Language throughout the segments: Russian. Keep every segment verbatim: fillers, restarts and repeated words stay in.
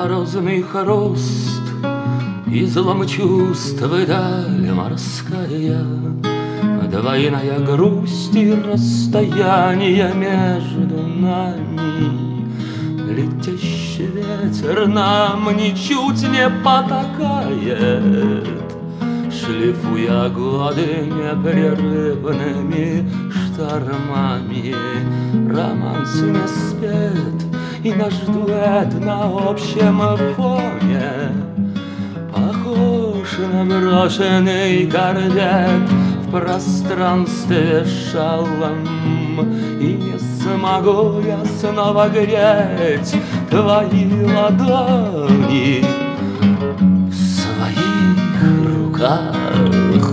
Морозный хруст и злом чувств и даль морская, двойная грусть и расстояние между нами. Летящий ветер нам ничуть не потакает, шлифуя годы непрерывными штормами. Романс не спет, и наш дуэт на общем фоне похож на брошенный корвет в пространстве шалом. И не смогу я снова греть твои ладони в своих руках.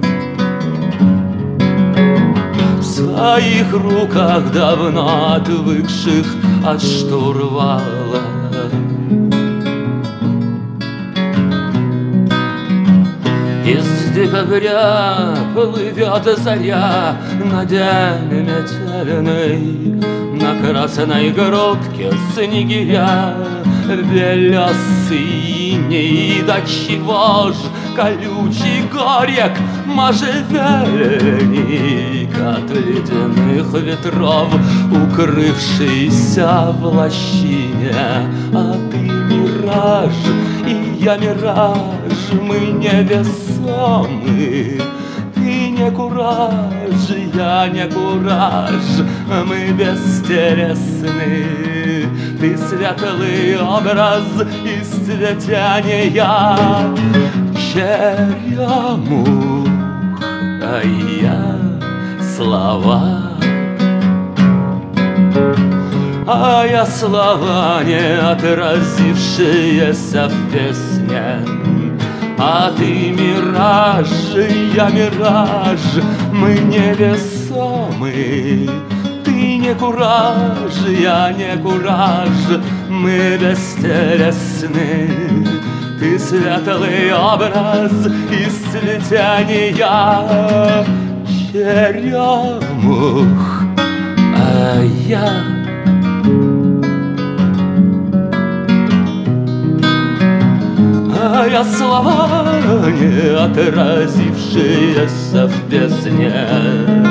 В своих руках, давно отвыкших от штурвала. Из декабря плывет заря на день метельный, на красной грудке снегиря белесый. До чего ж колючий горек можжевельник от ледяных ветров, укрывшийся в лощине. А ты мираж, и я мираж, мы невесомы. Ты не кураж, я не кураж, мы бестересны. Ты светлый образ из цветения черемух, а я слова. А я слова, не отразившиеся в песне. А ты мираж, я мираж, мы невесомы. Ты не кураж, я не кураж, мы бестересны. Ты светлый образ из цветения черемух, а я А я слова, не отразившиеся в песне.